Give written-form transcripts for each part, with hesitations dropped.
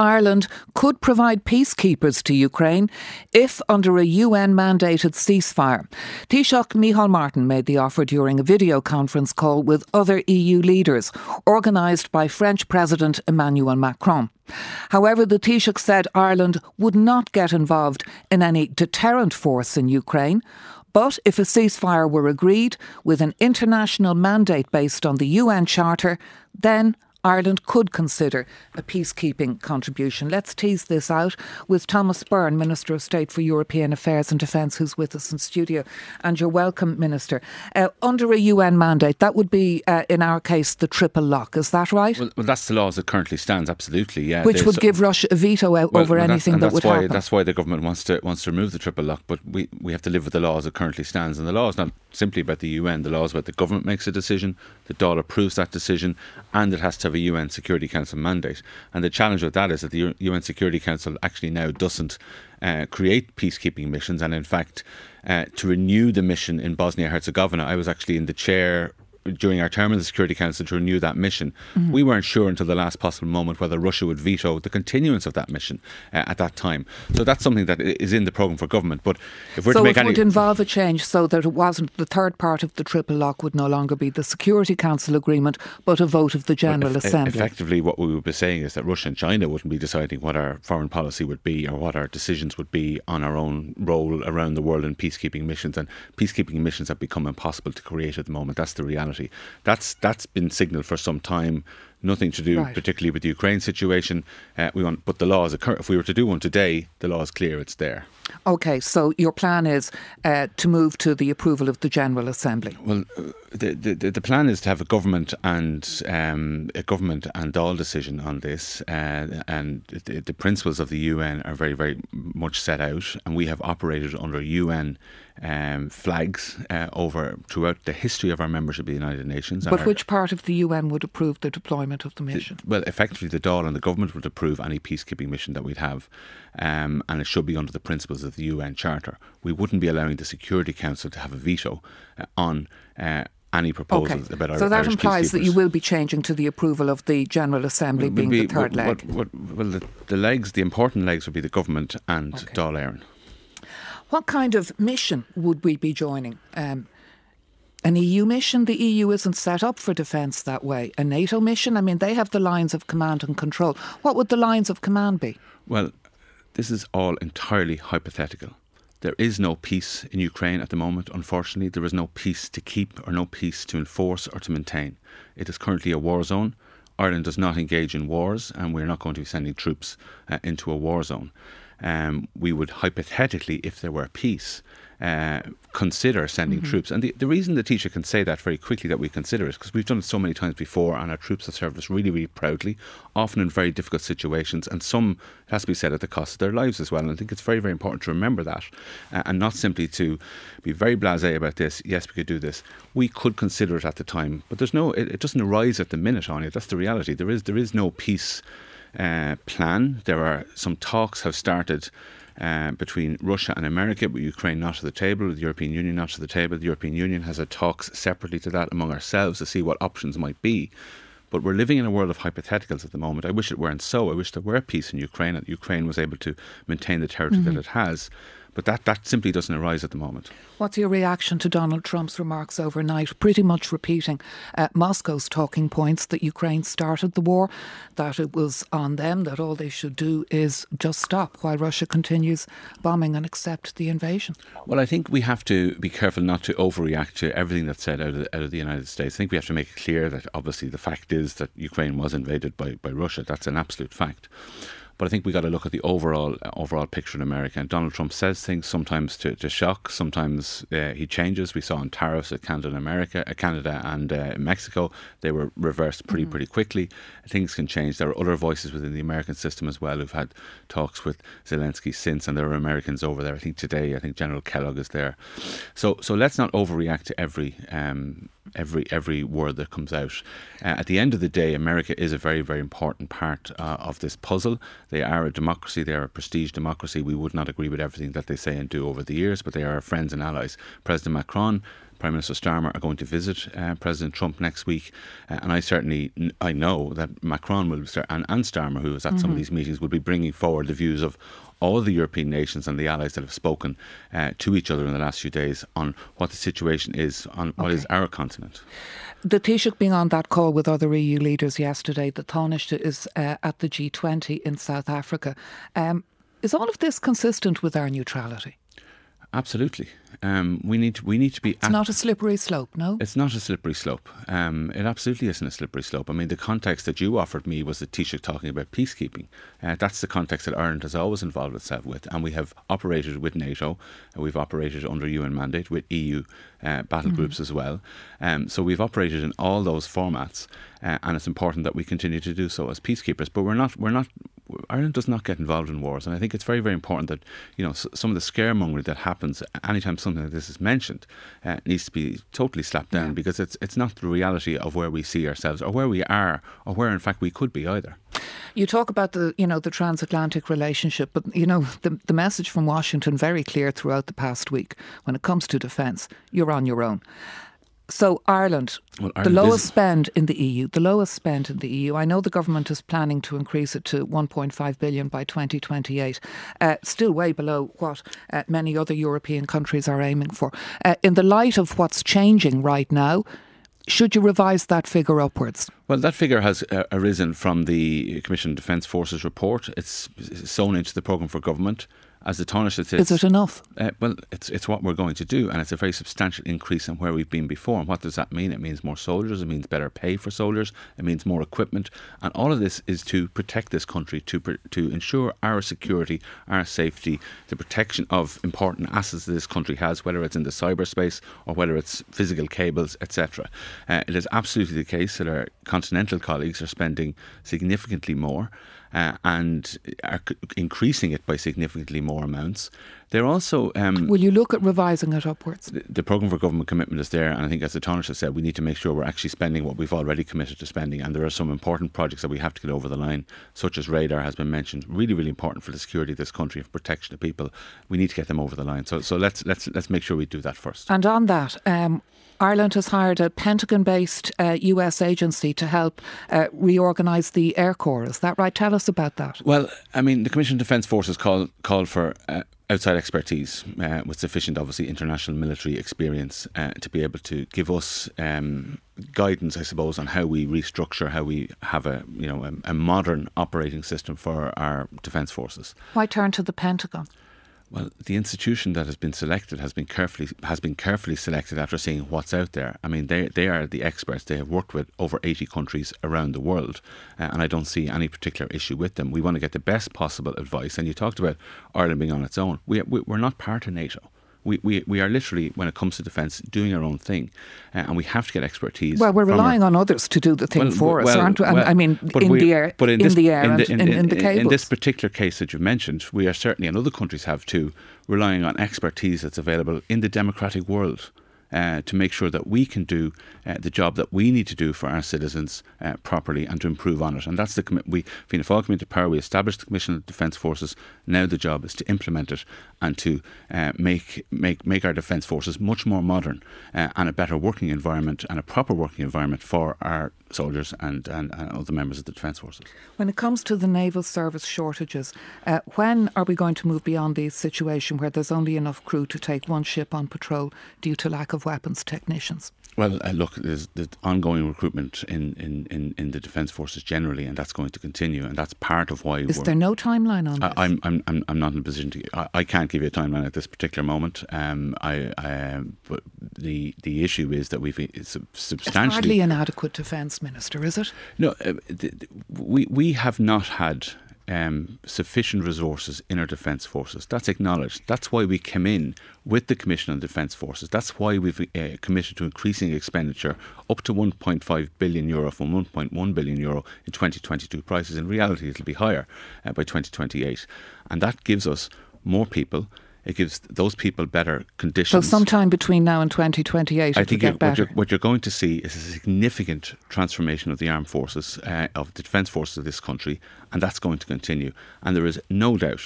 Ireland could provide peacekeepers to Ukraine if under a UN-mandated ceasefire. Taoiseach Micheál Martin made the offer during a video conference call with other EU leaders, organised by French President Emmanuel Macron. However, the Taoiseach said Ireland would not get involved in any deterrent force in Ukraine. But if a ceasefire were agreed with an international mandate based on the UN Charter, then Ireland could consider a peacekeeping contribution. Let's tease this out with Thomas Byrne, Minister of State for European Affairs and Defence, who's with us in studio. And you're welcome, Minister. Under a UN mandate, that would be, in our case, the triple lock. Is that right? Well, that's the law as it currently stands, absolutely, yeah. Which would give Russia a veto over anything that would happen. That's why the government wants to remove the triple lock, but we have to live with the law as it currently stands. And the law is not simply about the UN. The law is about the government makes a decision, the Dáil approves that decision, and it has to have a UN Security Council mandate. And the challenge with that is that the UN Security Council actually now doesn't create peacekeeping missions. And in fact, to renew the mission in Bosnia-Herzegovina, I was actually in the chair during our term in the Security Council to renew that mission. Mm-hmm. We weren't sure until the last possible moment whether Russia would veto the continuance of that mission at that time. So that's something that is in the programme for government. But if we're to make it would involve a change so that it wasn't the third part of the triple lock would no longer be the Security Council agreement, but a vote of the General Assembly. Effectively, what we would be saying is that Russia and China wouldn't be deciding what our foreign policy would be or what our decisions would be on our own role around the world in peacekeeping missions. And peacekeeping missions have become impossible to create at the moment. That's the reality. That's been signalled for some time. Nothing to do particularly with the Ukraine situation. But the law is if we were to do one today, the law is clear, it's there. OK, so your plan is to move to the approval of the General Assembly. Well, the plan is to have a government and Dáil decision on this, and the principles of the UN are very, very much set out, and we have operated under UN flags throughout the history of our membership of the United Nations. But which part of the UN would approve the deployment of the mission? Well, effectively the Dáil and the government would approve any peacekeeping mission that we'd have, and it should be under the principles of the UN Charter. We wouldn't be allowing the Security Council to have a veto on any proposals about Irish peacekeepers. So that implies that you will be changing to the approval of the General Assembly being the third leg. Well, the important legs would be the government and Dáil Éireann. What kind of mission would we be joining? An EU mission? The EU isn't set up for defence that way. A NATO mission? I mean, they have the lines of command and control. What would the lines of command be? Well, this is all entirely hypothetical. There is no peace in Ukraine at the moment, unfortunately. There is no peace to keep or no peace to enforce or to maintain. It is currently a war zone. Ireland does not engage in wars, and we're not going to be sending troops into a war zone. We would hypothetically, if there were peace, consider sending troops. And the reason the Taoiseach can say that very quickly, that we consider it, because we've done it so many times before, and our troops have served us really, really proudly, often in very difficult situations, and some, it has to be said, at the cost of their lives as well. And I think it's very, very important to remember that, and not simply to be very blasé about this. Yes, we could do this. We could consider it at the time, but it doesn't arise at the minute on it. That's the reality. There is no peace plan. There are some talks have started between Russia and America, with Ukraine not to the table, with the European Union not to the table. The European Union has had talks separately to that among ourselves to see what options might be. But we're living in a world of hypotheticals at the moment. I wish it weren't so. I wish there were peace in Ukraine, and Ukraine was able to maintain the territory that it has. But that simply doesn't arise at the moment. What's your reaction to Donald Trump's remarks overnight, pretty much repeating Moscow's talking points that Ukraine started the war, that it was on them, that all they should do is just stop while Russia continues bombing and accept the invasion? Well, I think we have to be careful not to overreact to everything that's said out of the United States. I think we have to make it clear that obviously the fact is that Ukraine was invaded by Russia. That's an absolute fact. But I think we got to look at the overall picture in America. And Donald Trump says things sometimes to shock. Sometimes he changes. We saw on tariffs at Canada and Mexico, they were reversed pretty quickly. Things can change. There are other voices within the American system as well who've had talks with Zelensky since, and there are Americans over there. I think today, General Kellogg is there. So let's not overreact to every word that comes out. At the end of the day, America is a very, very important part of this puzzle. They are a democracy. They are a prestige democracy. We would not agree with everything that they say and do over the years, but they are our friends and allies. President Macron Prime Minister Starmer are going to visit President Trump next week, and I know that Macron will and Starmer, who was at some of these meetings, will be bringing forward the views of all the European nations and the allies that have spoken to each other in the last few days on what the situation is on what is our continent. The Taoiseach being on that call with other EU leaders yesterday, the Taoiseach is at the G20 in South Africa. Is all of this consistent with our neutrality? Absolutely. We need to be... It's not a slippery slope, no? It's not a slippery slope. It absolutely isn't a slippery slope. I mean, the context that you offered me was the Taoiseach talking about peacekeeping. That's the context that Ireland has always involved itself with. And we have operated with NATO. We've operated under UN mandate with EU battle groups as well. So we've operated in all those formats. And it's important that we continue to do so as peacekeepers. But Ireland does not get involved in wars, and I think it's very, very important that some of the scaremongering that happens anytime something like this is mentioned needs to be totally slapped down, because it's not the reality of where we see ourselves or where we are or where in fact we could be either. You talk about the transatlantic relationship, but the message from Washington very clear throughout the past week. When it comes to defence, you're on your own. So Ireland, the lowest spend in the EU. I know the government is planning to increase it to 1.5 billion by 2028. Still way below what many other European countries are aiming for. In the light of what's changing right now, should you revise that figure upwards? Well, that figure has arisen from the Commission on Defence Forces report. It's sewn into the programme for government. As the Taoiseach says, is it enough? Well, it's what we're going to do, and it's a very substantial increase on where we've been before. And what does that mean? It means more soldiers, it means better pay for soldiers, it means more equipment, and all of this is to protect this country, to ensure our security, our safety, the protection of important assets that this country has, whether it's in the cyberspace or whether it's physical cables, etc. It is absolutely the case that our continental colleagues are spending significantly more. And are increasing it by significantly more amounts. They're also... will you look at revising it upwards? The programme for government commitment is there, and I think, as the Taoiseach said, we need to make sure we're actually spending what we've already committed to spending, and there are some important projects that we have to get over the line, such as radar has been mentioned, really, really important for the security of this country, for protection of people. We need to get them over the line. So let's make sure we do that first. And on that... Ireland has hired a Pentagon-based US agency to help reorganise the Air Corps. Is that right? Tell us about that. Well, I mean, the Commission on Defence Forces called for outside expertise with sufficient, obviously, international military experience to be able to give us guidance, I suppose, on how we restructure, how we have a modern operating system for our defence forces. Why turn to the Pentagon? Well, the institution that has been selected has been carefully selected after seeing what's out there. I mean, they are the experts. They have worked with over 80 countries around the world, and I don't see any particular issue with them. We want to get the best possible advice. And you talked about Ireland being on its own. We're not part of NATO. We are literally, when it comes to defence, doing our own thing, and we have to get expertise. Well, we're relying on others to do the thing for us, aren't we? I mean, in the air, in the cables. In this particular case that you've mentioned, we are certainly, and other countries have too, relying on expertise that's available in the democratic world. To make sure that we can do the job that we need to do for our citizens properly and to improve on it. And that's the commitment. Fianna Fáil came into power, we established the Commission on Defence Forces. Now the job is to implement it and to make our defence forces much more modern and a better working environment and a proper working environment for our soldiers and other members of the Defence Forces. When it comes to the naval service shortages, when are we going to move beyond the situation where there's only enough crew to take one ship on patrol due to lack of weapons technicians? Well, look, there's the ongoing recruitment in the Defence Forces generally, and that's going to continue, and that's part of why. Is there no timeline on this? I'm not in a position to. I can't give you a timeline at this particular moment. But the issue is that we've substantially. It's hardly an adequate defence minister, is it? No, we have not had sufficient resources in our defence forces. That's acknowledged. That's why we came in with the Commission on Defence Forces. That's why we've committed to increasing expenditure up to €1.5 billion from €1.1 billion in 2022 prices. In reality, it'll be higher by 2028. And that gives us more people. It gives those people better conditions. So sometime between now and 2028 I think get better. What you're going to see is a significant transformation of the armed forces, of the defence forces of this country, and that's going to continue. And there is no doubt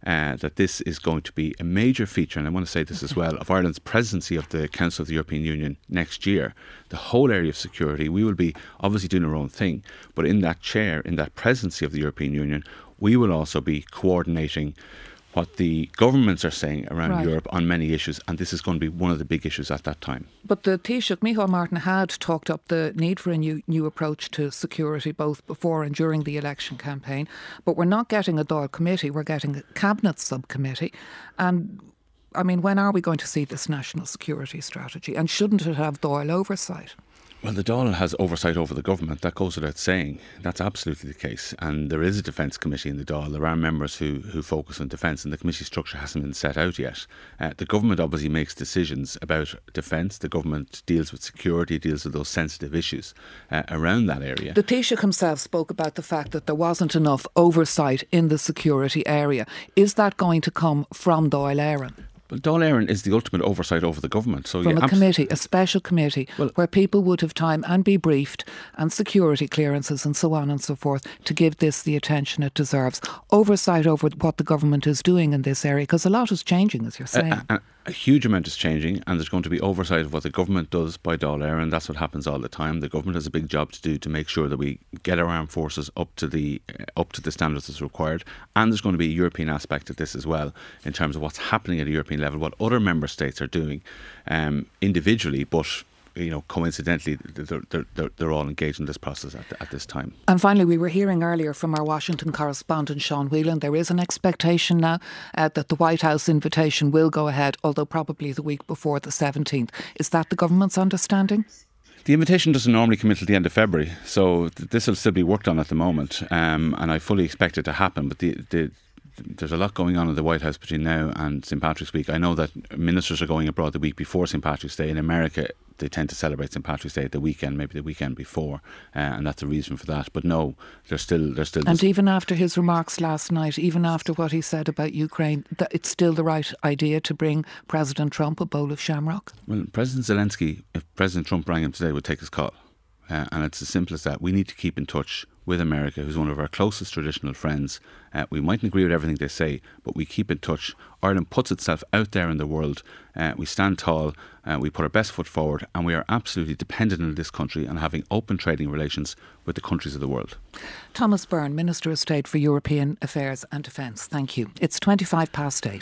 that this is going to be a major feature, and I want to say this as well, of Ireland's presidency of the Council of the European Union next year. The whole area of security, we will be obviously doing our own thing, but in that chair, in that presidency of the European Union, we will also be coordinating what the governments are saying around Europe on many issues, and this is going to be one of the big issues at that time. But the Taoiseach, Micheál Martin, had talked up the need for a new approach to security both before and during the election campaign. But we're not getting a Dáil committee, we're getting a cabinet subcommittee. And I mean, when are we going to see this national security strategy? And shouldn't it have Dáil oversight? Well, the Dáil has oversight over the government. That goes without saying. That's absolutely the case. And there is a defence committee in the Dáil. There are members who focus on defence, and the committee structure hasn't been set out yet. The government obviously makes decisions about defence. The government deals with security, deals with those sensitive issues around that area. The Taoiseach himself spoke about the fact that there wasn't enough oversight in the security area. Is that going to come from Dáil Éireann? Well, Dáil Éireann is the ultimate oversight over the government. So from a committee, a special committee, where people would have time and be briefed, and security clearances and so on and so forth, to give this the attention it deserves. Oversight over what the government is doing in this area, because a lot is changing, as you're saying. A huge amount is changing, and there's going to be oversight of what the government does by Dáil Éireann. That's what happens all the time. The government has a big job to do to make sure that we get our armed forces up to the standards that's required. And there's going to be a European aspect of this as well, in terms of what's happening at a European level, what other member states are doing individually, but coincidentally, they're all engaged in this process at this time. And finally, we were hearing earlier from our Washington correspondent, Sean Whelan, there is an expectation now that the White House invitation will go ahead, although probably the week before the 17th. Is that the government's understanding? The invitation doesn't normally come until the end of February, so this will still be worked on at the moment, and I fully expect it to happen, but there's a lot going on in the White House between now and St. Patrick's Week. I know that ministers are going abroad the week before St. Patrick's Day. In America, they tend to celebrate St. Patrick's Day at the weekend, maybe the weekend before, and that's the reason for that. But no, there's still. And even after his remarks last night, even after what he said about Ukraine, that it's still the right idea to bring President Trump a bowl of shamrock? Well, President Zelensky, if President Trump rang him today, would take his call. And it's as simple as that. We need to keep in touch with America, who's one of our closest traditional friends. We mightn't agree with everything they say, but we keep in touch. Ireland puts itself out there in the world. We stand tall, we put our best foot forward, and we are absolutely dependent on this country and having open trading relations with the countries of the world. Thomas Byrne, Minister of State for European Affairs and Defence. Thank you. It's 8:25.